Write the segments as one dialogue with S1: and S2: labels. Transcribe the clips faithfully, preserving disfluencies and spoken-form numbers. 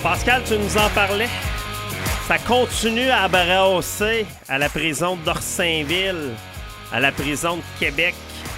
S1: Pascal, tu nous en parlais. Ça continue à brasser à la prison d'Orsainville, à la prison de Québec.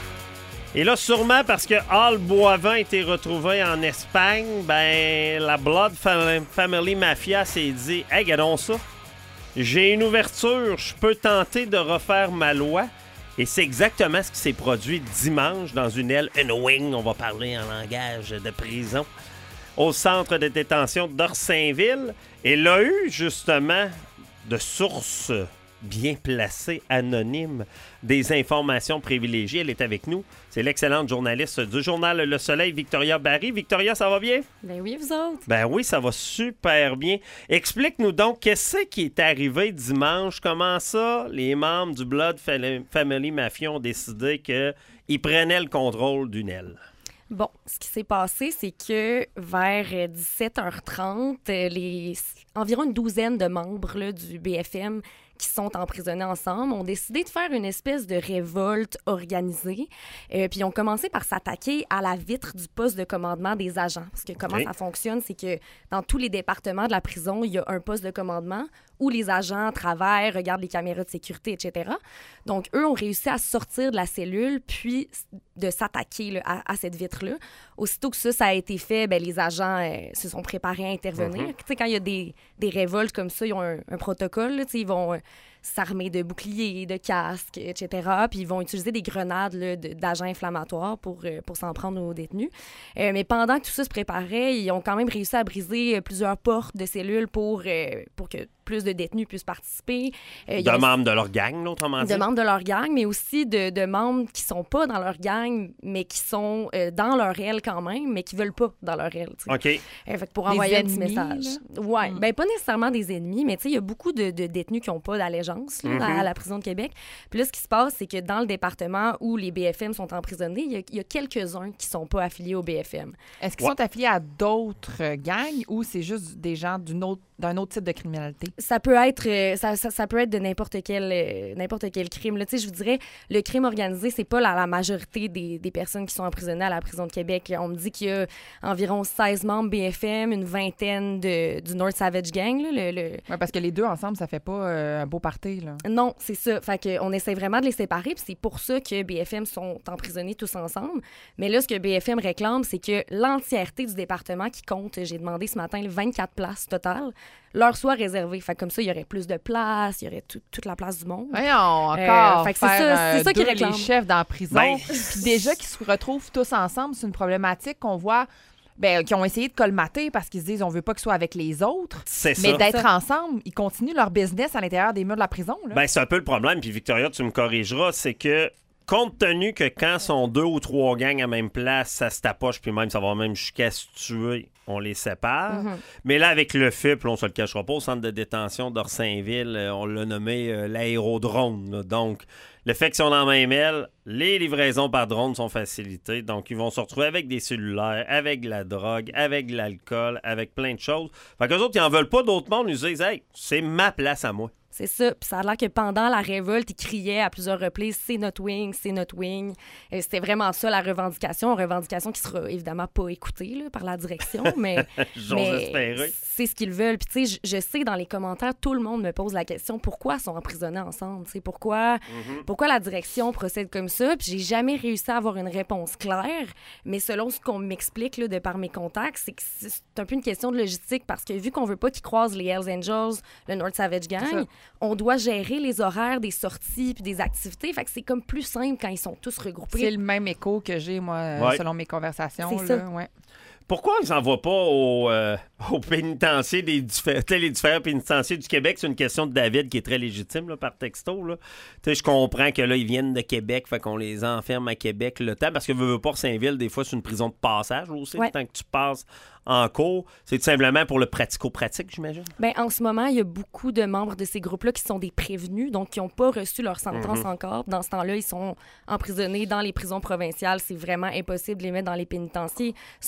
S1: Et là, sûrement parce que Al Boivin a été retrouvé en Espagne, ben la Blood Family Mafia s'est dit « Hey, regardons ça, j'ai une ouverture, je peux tenter de refaire ma loi. » Et c'est exactement ce qui s'est produit dimanche dans une aile, une wing, on va parler en langage de prison, au centre de détention d'Orsainville. Et là, eu justement de sources bien placées, anonymes, des informations privilégiées. Elle est avec nous. C'est l'excellente journaliste du journal Le Soleil, Victoria Barry. Victoria, ça va bien?
S2: Ben oui, vous autres?
S1: Ben oui, ça va super bien. Explique-nous donc, qu'est-ce qui est arrivé dimanche? Comment ça, les membres du Blood Family Mafia ont décidé qu'ils prenaient le contrôle d'une aile?
S2: Bon, ce qui s'est passé, c'est que vers dix-sept heures trente, les environ une douzaine de membres là, du B F M qui sont emprisonnés ensemble ont décidé de faire une espèce de révolte organisée. Euh, puis ils ont commencé par s'attaquer à la vitre du poste de commandement des agents. Parce que comment okay. ça fonctionne, c'est que dans tous les départements de la prison, il y a un poste de commandement où les agents travaillent, regardent les caméras de sécurité, et cetera. Donc, eux ont réussi à sortir de la cellule puis de s'attaquer là, à, à cette vitre-là. Aussitôt que ça, ça a été fait, bien, les agents euh, se sont préparés à intervenir. Mm-hmm. Tu sais, quand il y a des, des révoltes comme ça, ils ont un, un protocole, là, ils vont euh, s'armer de boucliers, de casques, et cetera. Puis ils vont utiliser des grenades là, de, d'agents inflammatoires pour, euh, pour s'en prendre aux détenus. Euh, mais pendant que tout ça se préparait, ils ont quand même réussi à briser plusieurs portes de cellules pour, euh, pour que plus de détenus puissent participer.
S1: Euh, de ont... membres de leur gang, autrement dit.
S2: De membres de leur gang, mais aussi de, de membres qui sont pas dans leur gang, mais qui sont euh, dans leur aile quand même, mais qui veulent pas dans leur aile. T'sais.
S1: OK.
S2: Euh, fait que pour envoyer
S3: ennemis,
S2: un petit message. Oui, mm. ben pas nécessairement des ennemis, mais tu sais, il y a beaucoup de, de détenus qui n'ont pas d'allégeance là, mm-hmm. à, à la prison de Québec. Puis là, ce qui se passe, c'est que dans le département où les B F M sont emprisonnés, il y a, il y a quelques-uns qui sont pas affiliés au B F M.
S3: Est-ce qu'ils ouais. sont affiliés à d'autres gangs ou c'est juste des gens d'une autre d'un autre type de criminalité?
S2: Ça peut être euh, ça, ça, ça peut être de n'importe quel euh, n'importe quel crime. Là, tu sais, je vous dirais, le crime organisé, c'est pas la, la majorité des, des personnes qui sont emprisonnées à la prison de Québec. On me dit qu'il y a environ seize membres B F M, une vingtaine de, du North Savage Gang. Là, le, le...
S3: Oui, parce que les deux ensemble, ça fait pas euh, un beau party, là.
S2: Non, c'est ça. Fait qu'on essaie vraiment de les séparer, puis c'est pour ça que B F M sont emprisonnés tous ensemble. Mais là, ce que B F M réclame, c'est que l'entièreté du département qui compte, j'ai demandé ce matin, vingt-quatre places totales, leur soit réservée. Fait que comme ça, il y aurait plus de place, il y aurait tout, toute la place du monde.
S3: Voyons, encore. Euh, fait que
S2: c'est
S3: faire,
S2: ça, c'est ça qu'ils réclament.
S3: Les chefs dans la prison.
S1: Ben...
S3: Puis déjà qu'ils se retrouvent tous ensemble, c'est une problématique qu'on voit... Ben, qui ont essayé de colmater parce qu'ils se disent on veut pas qu'ils soient avec les autres.
S1: C'est
S3: mais
S1: ça.
S3: d'être
S2: ça.
S3: ensemble, ils continuent leur business à l'intérieur des murs de la prison. Là.
S1: Ben, c'est un peu le problème. Puis Victoria, tu me corrigeras, c'est que compte tenu que quand sont deux ou trois gangs à même place, ça se tapoche, puis même ça va même jusqu'à se tuer, on les sépare. Mm-hmm. Mais là, avec le F I P, là, on se le cachera pas, au centre de détention d'Orsainville, euh, on l'a nommé euh, l'aérodrome. Là. Donc, le fait qu'ils sont dans la même aile, les livraisons par drone sont facilitées. Donc, ils vont se retrouver avec des cellulaires, avec de la drogue, avec de l'alcool, avec plein de choses. Fait qu'eux autres, ils en veulent pas d'autres mondes. Ils se disent « Hey, c'est ma place à moi ».
S2: C'est ça. Puis ça a l'air que pendant la révolte, ils criaient à plusieurs reprises « C'est notre wing, c'est notre wing ». C'était vraiment ça, la revendication. Une revendication qui sera évidemment pas écoutée là, par la direction, mais, mais c'est ce qu'ils veulent. Puis tu sais, je, je sais, dans les commentaires, tout le monde me pose la question « Pourquoi ils sont emprisonnés ensemble? » Pourquoi, mm-hmm. pourquoi la direction procède comme ça? Puis j'ai jamais réussi à avoir une réponse claire, mais selon ce qu'on m'explique là, de par mes contacts, c'est que c'est un peu une question de logistique parce que vu qu'on veut pas qu'ils croisent les Hells Angels, le North Savage Gang, on doit gérer les horaires des sorties puis des activités. Fait que c'est comme plus simple quand ils sont tous regroupés.
S3: C'est le même écho que j'ai, moi, ouais. selon mes conversations.
S2: C'est
S3: là,
S2: ça.
S3: Ouais.
S1: Pourquoi ils n'en voient pas au, euh, au pénitencier des diffé- les différents pénitenciers du Québec? C'est une question de David qui est très légitime là, par texto. Là. Je comprends que là, ils viennent de Québec, fait qu'on les enferme à Québec le temps, parce que veux, veux pas, Saint-Ville, des fois, c'est une prison de passage aussi,
S2: ouais.
S1: le temps que tu passes en cours. C'est tout simplement pour le pratico-pratique, j'imagine?
S2: Bien, en ce moment, il y a beaucoup de membres de ces groupes-là qui sont des prévenus, donc qui n'ont pas reçu leur sentence mm-hmm. encore. Dans ce temps-là, ils sont emprisonnés dans les prisons provinciales. C'est vraiment impossible de les mettre dans les pénitenciers, sauf s'il y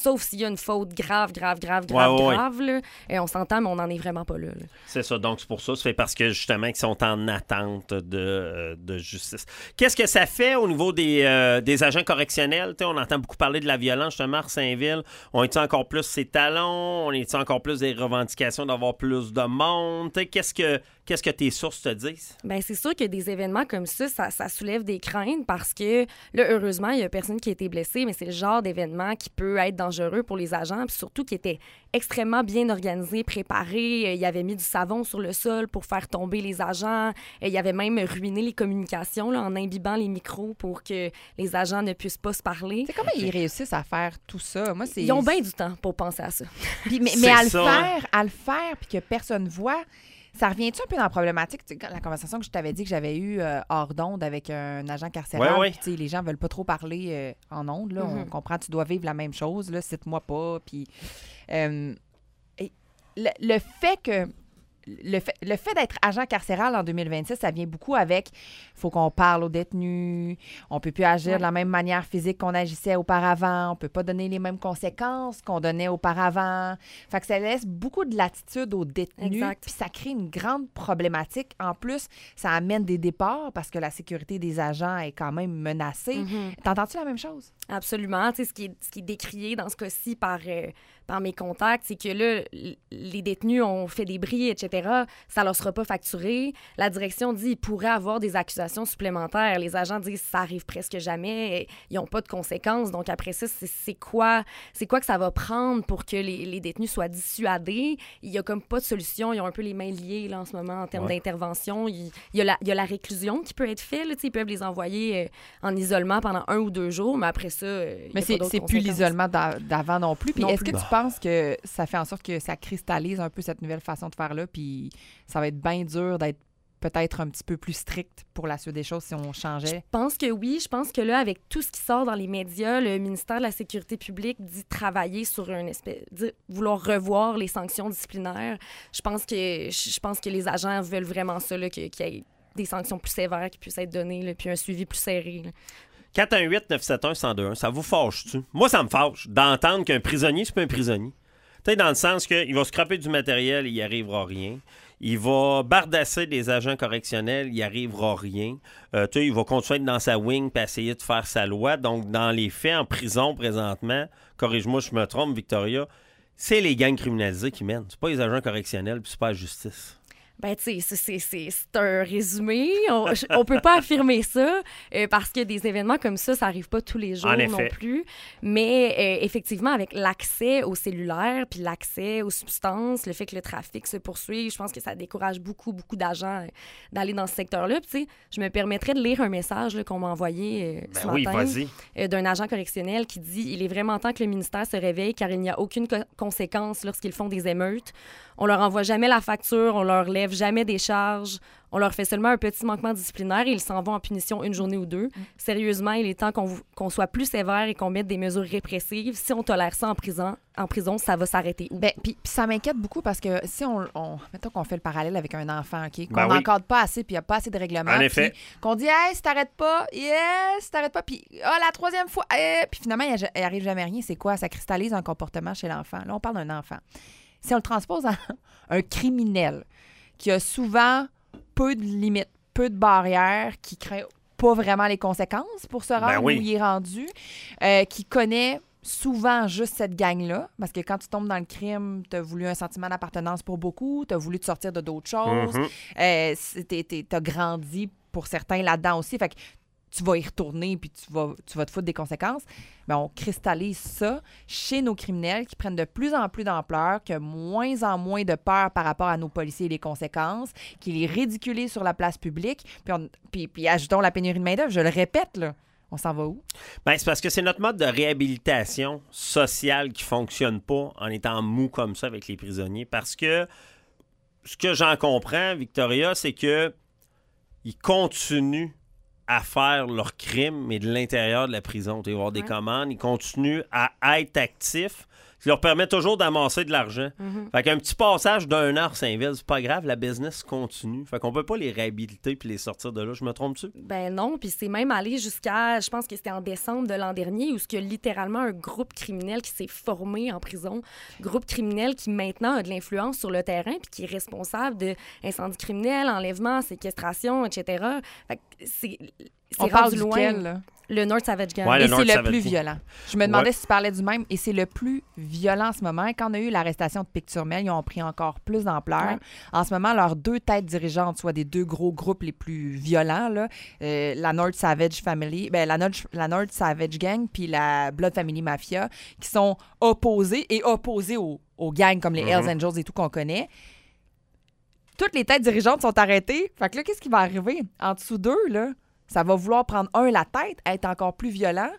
S2: y a une faute grave, grave, grave, grave,
S1: ouais, ouais,
S2: grave, là, et on s'entend, mais on n'en est vraiment pas là. là.
S1: C'est ça, donc c'est pour ça. C'est parce que justement, ils sont en attente de, de justice. Qu'est-ce que ça fait au niveau des, euh, des agents correctionnels? T'sais, on entend beaucoup parler de la violence, justement, à Saint-Ville. On est encore plus ses talons? On est encore plus des revendications d'avoir plus de monde? T'sais, qu'est-ce que, qu'est-ce que tes sources te disent?
S2: Bien, c'est sûr que des événements comme ça, ça, ça soulève des craintes parce que, là, heureusement, il n'y a personne qui a été blessé, mais c'est le genre d'événement qui peut être dangereux pour les agents, puis surtout qui était extrêmement bien organisé, préparé. Il avait mis du savon sur le sol pour faire tomber les agents. Il avait même ruiné les communications là, en imbibant les micros pour que les agents ne puissent pas se parler.
S3: C'est comment ils réussissent à faire tout ça? Moi, c'est...
S2: Ils ont bien du temps pour penser à ça.
S3: Puis, mais, mais à le faire, à le faire, puis que personne voit... Ça revient-tu un peu dans la problématique? La conversation que je t'avais dit que j'avais eue euh, hors d'onde avec un agent carcéral.
S1: Ouais, ouais.
S3: Les gens veulent pas trop parler euh, en onde. Là. Mm-hmm. On comprend, tu dois vivre la même chose. Là, cite-moi pas. Puis, euh, et le, le fait que... Le fait, le fait d'être agent carcéral en deux mille vingt-six, ça vient beaucoup avec il faut qu'on parle aux détenus, on peut plus agir ouais. de la même manière physique qu'on agissait auparavant, on peut pas donner les mêmes conséquences qu'on donnait auparavant. Fait que ça laisse beaucoup de latitude aux détenus, puis ça crée une grande problématique. En plus, ça amène des départs parce que la sécurité des agents est quand même menacée. Mm-hmm. T'entends-tu la même chose?
S2: Absolument. Tu sais, ce qui est, ce qui est décrié dans ce cas-ci par, euh, par mes contacts, c'est que là, les détenus ont fait des bris, et cetera. Ça leur sera pas facturé. La direction dit qu'ils pourraient avoir des accusations supplémentaires. Les agents disent que ça arrive presque jamais. Ils n'ont pas de conséquences. Donc, après ça, c'est, c'est, quoi, c'est quoi que ça va prendre pour que les, les détenus soient dissuadés? Il n'y a comme pas de solution. Ils ont un peu les mains liées là, en ce moment en termes ouais. d'intervention. Il, il, y a la, il y a la réclusion qui peut être faite. Là, ils peuvent les envoyer euh, en isolement pendant un ou deux jours, mais après ça, euh,
S3: mais c'est, c'est plus l'isolement d'a- d'avant non plus. Puis non est-ce plus. que tu
S1: bah.
S3: penses que ça fait en sorte que ça cristallise un peu cette nouvelle façon de faire-là, puis ça va être bien dur d'être peut-être un petit peu plus strict pour la suite des choses si on changeait?
S2: Je pense que oui. Je pense que là, avec tout ce qui sort dans les médias, le ministère de la Sécurité publique dit travailler sur une espèce... dit vouloir revoir les sanctions disciplinaires. Je pense que, je pense que les agents veulent vraiment ça, là, qu'il y ait des sanctions plus sévères qui puissent être données, là, puis un suivi plus serré. Là.
S1: quatre un huit neuf sept un un zéro deux un, ça vous fâche-tu? Moi, ça me fâche d'entendre qu'un prisonnier, c'est pas un prisonnier. Tu sais, dans le sens qu'il va scraper du matériel, il n'y arrivera rien. Il va bardasser des agents correctionnels, il n'y arrivera rien. Euh, tu sais, il va continuer dans sa wing et essayer de faire sa loi. Donc, dans les faits, en prison présentement, corrige-moi si je me trompe, Victoria, c'est les gangs criminalisés qui mènent. C'est pas les agents correctionnels puis c'est pas la justice.
S2: Ben, tu sais, c'est, c'est, c'est, c'est un résumé. On, on peut pas affirmer ça euh, parce que des événements comme ça, ça arrive pas tous les jours non plus. Mais euh, effectivement, avec l'accès aux cellulaires puis l'accès aux substances, le fait que le trafic se poursuive, je pense que ça décourage beaucoup, beaucoup d'agents euh, d'aller dans ce secteur-là. Puis, tu sais, je me permettrais de lire un message là, qu'on m'a envoyé euh,
S1: ben
S2: ce
S1: oui,
S2: matin
S1: vas-y.
S2: Euh, d'un agent correctionnel qui dit « Il est vraiment temps que le ministère se réveille car il n'y a aucune co- conséquence lorsqu'ils font des émeutes. On leur envoie jamais la facture, on leur lève jamais des charges, on leur fait seulement un petit manquement disciplinaire et ils s'en vont en punition une journée ou deux. Sérieusement, il est temps qu'on, qu'on soit plus sévère et qu'on mette des mesures répressives. Si on tolère ça en prison, en prison ça va s'arrêter où? »
S3: Ben, puis ça m'inquiète beaucoup parce que si on, on... Mettons qu'on fait le parallèle avec un enfant, OK? Qu'on
S1: ben oui.
S3: n'encadre pas assez puis il n'y a pas assez de règlements.
S1: En effet.
S3: Qu'on dit « Hey, si t'arrêtes pas, yes, si t'arrêtes pas. » Puis oh, la troisième fois, hey! Puis finalement, il n'y arrive jamais rien. C'est quoi? Ça cristallise un comportement chez l'enfant. Là, on parle d'un enfant. Si on le transpose à un criminel qui a souvent peu de limites, peu de barrières, qui craint pas vraiment les conséquences pour se rendre ben oui. où il est rendu, euh, qui connaît souvent juste cette gang-là, parce que quand tu tombes dans le crime, tu as voulu un sentiment d'appartenance pour beaucoup, tu as voulu te sortir de d'autres choses, mm-hmm. euh, tu as grandi pour certains là-dedans aussi, fait que tu vas y retourner puis tu vas, tu vas te foutre des conséquences. Mais on cristallise ça chez nos criminels qui prennent de plus en plus d'ampleur, qui ont moins en moins de peur par rapport à nos policiers et les conséquences, qui les ridiculisent sur la place publique. Puis, on, puis, puis ajoutons la pénurie de main-d'œuvre, je le répète, là. On s'en va où?
S1: Bien, c'est parce que c'est notre mode de réhabilitation sociale qui ne fonctionne pas en étant mou comme ça avec les prisonniers. Parce que ce que j'en comprends, Victoria, c'est que ils continuent à faire leurs crimes, mais de l'intérieur de la prison. Tu vas avoir des ouais. commandes, ils continuent à être actifs. qui leur permet toujours d'amasser de l'argent.
S2: Mm-hmm.
S1: Fait qu'un petit passage d'un an à Saint-Ville, c'est pas grave, la business continue. Fait qu'on peut pas les réhabiliter puis les sortir de là. Je me trompe-tu?
S2: Ben non, puis c'est même allé jusqu'à, je pense que c'était en décembre de l'an dernier, où il y a littéralement un groupe criminel qui s'est formé en prison. Groupe criminel qui maintenant a de l'influence sur le terrain puis qui est responsable d'incendies criminels, enlèvements, séquestration, et cetera. Fait que c'est... C'est
S3: On parle
S2: rendu loin.
S3: duquel, là?
S2: Le North Savage Gang.
S1: Ouais,
S3: Et
S1: le
S3: c'est
S1: North
S3: le
S1: Savage
S3: plus
S1: Gang.
S3: violent. Je me demandais
S1: Ouais.
S3: si tu parlais du même. Et c'est le plus violent en ce moment. Quand on a eu l'arrestation de Picturmel, ils ont pris encore plus d'ampleur.
S2: Ouais.
S3: En ce moment, leurs deux têtes dirigeantes, soit des deux gros groupes les plus violents, là, euh, la North Savage Family, ben, la, North, la North Savage Gang puis la Blood Family Mafia, qui sont opposés et opposés aux, aux gangs comme les
S1: Mm-hmm.
S3: Hells Angels et tout qu'on connaît. Toutes les têtes dirigeantes sont arrêtées. Fait que là, qu'est-ce qui va arriver? En dessous d'eux, là, ça va vouloir prendre un la tête, être encore plus violent.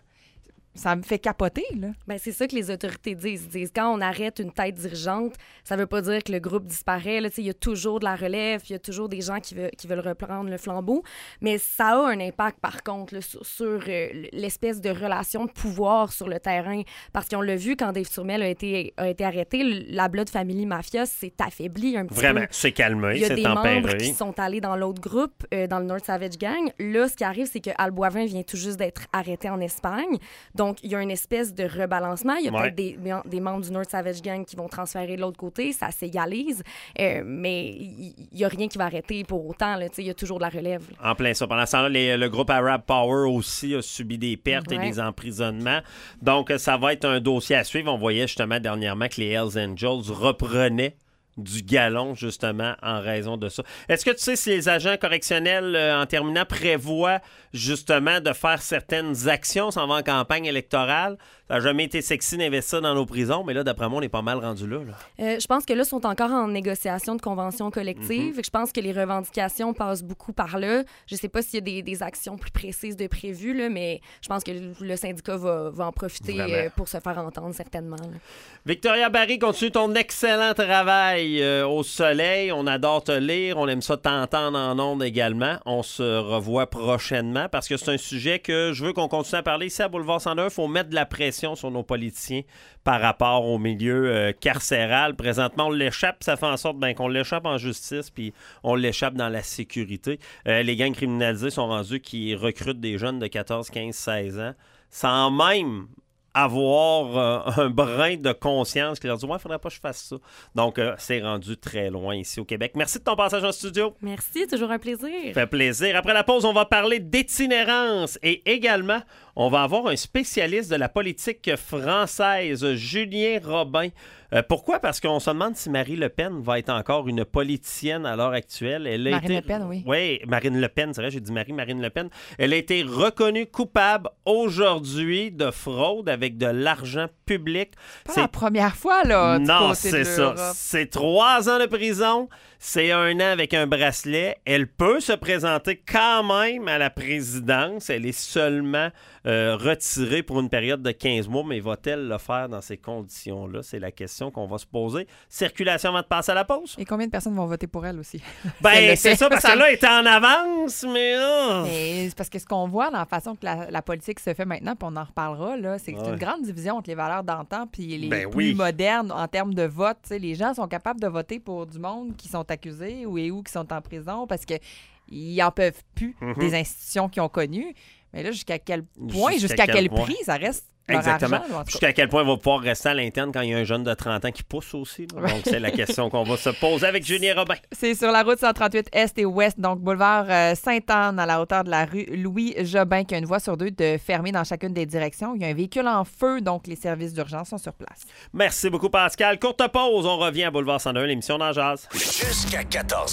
S3: Ça me fait capoter, là.
S2: Ben, c'est ça que les autorités disent. Ils disent quand on arrête une tête dirigeante, ça veut pas dire que le groupe disparaît. Là, il y a toujours de la relève, il y a toujours des gens qui, veulent, qui veulent reprendre le flambeau. Mais ça a un impact, par contre, là, sur, sur euh, l'espèce de relation de pouvoir sur le terrain. Parce qu'on l'a vu quand Dave Turmel a été, a été arrêté, la Blood Family Mafia s'est affaiblie un petit
S1: Vraiment,
S2: peu.
S1: c'est calmé,
S2: Il y a
S1: c'est
S2: des membres
S1: tempéré.
S2: qui sont allés dans l'autre groupe, euh, dans le North Savage Gang. Là, ce qui arrive, c'est que Al Boivin vient tout juste d'être arrêté en Espagne. Donc, il y a une espèce de rebalancement. Il y a
S1: Ouais.
S2: peut-être des, des membres du North Savage Gang qui vont transférer de l'autre côté. Ça s'égalise. Euh, mais il n'y a rien qui va arrêter pour autant. Là. Il y a toujours de la relève. Là.
S1: En plein ça. Pendant ce temps-là, les- le groupe Arab Power aussi a subi des pertes
S2: Ouais.
S1: et des emprisonnements. Donc, ça va être un dossier à suivre. On voyait justement dernièrement que les Hells Angels reprenaient du galon, justement, en raison de ça. Est-ce que tu sais si les agents correctionnels, euh, en terminant, prévoient justement de faire certaines actions, s'en va en campagne électorale? Ça n'a jamais été sexy d'investir dans nos prisons, mais là, d'après moi, on est pas mal rendu là. là.
S2: Euh, je pense que là, ils sont encore en négociation de convention collective.
S1: Mm-hmm.
S2: Fait que je pense que les revendications passent beaucoup par là. Je sais pas s'il y a des, des actions plus précises de prévues, là, mais je pense que le, le syndicat va, va en profiter
S1: Vraiment.
S2: euh, pour se faire entendre, certainement. Là.
S1: Victoria Barry, continue ton excellent travail euh, au soleil. On adore te lire. On aime ça t'entendre en ondes également. On se revoit prochainement parce que c'est un sujet que je veux qu'on continue à parler ici à Boulevard cent un. Il faut mettre de la pression sur nos politiciens par rapport au milieu euh, carcéral. Présentement, on l'échappe. Ça fait en sorte ben, qu'on l'échappe en justice puis on l'échappe dans la sécurité. Euh, les gangs criminalisés sont rendus qui recrutent des jeunes de quatorze, quinze, seize ans sans même avoir euh, un brin de conscience qui leur dit « Ouais, il ne faudrait pas que je fasse ça. » Donc, euh, c'est rendu très loin ici au Québec. Merci de ton passage en studio.
S2: Merci, toujours un plaisir.
S1: Ça fait plaisir. Après la pause, on va parler d'itinérance et également, on va avoir un spécialiste de la politique française, Julien Robin. Euh, pourquoi? Parce qu'on se demande si Marie Le Pen va être encore une politicienne à l'heure actuelle. Elle a
S3: Marine
S1: été...
S3: Le Pen, oui.
S1: Oui, Marine Le Pen, c'est vrai, j'ai dit Marie, Marine Le Pen. Elle a été reconnue coupable aujourd'hui de fraude avec de l'argent public.
S3: Pas
S1: C'est
S3: la première fois, là, du
S1: non,
S3: côté de
S1: c'est ça.
S3: l'Europe.
S1: C'est trois ans de prison. C'est un an avec un bracelet. Elle peut se présenter quand même à la présidence. Elle est seulement euh, retirée pour une période de quinze mois, mais va-t-elle le faire dans ces conditions-là? C'est la question qu'on va se poser. Circulation avant de passer à la pause?
S3: Et combien de personnes vont voter pour elle aussi? Elle
S1: Ben,
S3: le
S1: c'est
S3: fait.
S1: ça, parce que là, elle est en avance, mais là...
S3: Mais c'est parce que ce qu'on voit dans la façon que la, la politique se fait maintenant, puis on en reparlera, là, c'est que c'est
S1: Ouais.
S3: une grande division entre les valeurs d'antan puis les
S1: Ben
S3: plus
S1: oui.
S3: modernes en termes de vote. Tu sais, les gens sont capables de voter pour du monde qui sont accusés ou et ou qui sont en prison parce que ils n'en peuvent plus
S1: Mhm.
S3: des institutions qu'ils ont connues. Mais là, jusqu'à quel point,
S1: Jusqu'à
S3: jusqu'à
S1: quel
S3: quel,
S1: point?
S3: prix ça reste leur
S1: Exactement.
S3: argent, là, en tout cas.
S1: Jusqu'à quel point il va pouvoir rester à l'interne quand il y a un jeune de trente ans qui pousse aussi. là. Donc, c'est la question qu'on va se poser avec Julien Robin.
S3: C'est sur la route cent trente-huit Est et Ouest, donc boulevard euh, Sainte-Anne à la hauteur de la rue Louis-Jobin, qui a une voie sur deux de fermée dans chacune des directions. Il y a un véhicule en feu, donc les services d'urgence sont sur place.
S1: Merci beaucoup, Pascal. Courte pause. On revient à Boulevard cent un, l'émission dans Jazz.
S4: Jusqu'à quatorze